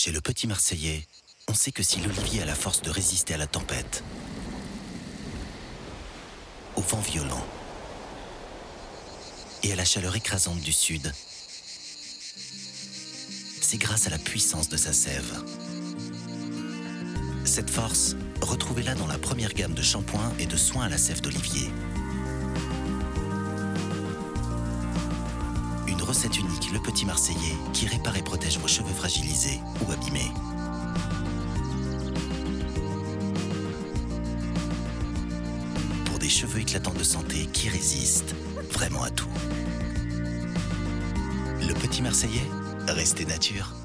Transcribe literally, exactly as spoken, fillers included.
Chez le Petit Marseillais, on sait que si l'olivier a la force de résister à la tempête, au vent violent et à la chaleur écrasante du sud, c'est grâce à la puissance de sa sève. Cette force, retrouvez-la dans la première gamme de shampoings et de soins à la sève d'olivier. Une recette unique, le Petit Marseillais, qui répare et protège vos cheveux fragilisés ou abîmés. Pour des cheveux éclatants de santé qui résistent vraiment à tout. Le Petit Marseillais, restez nature.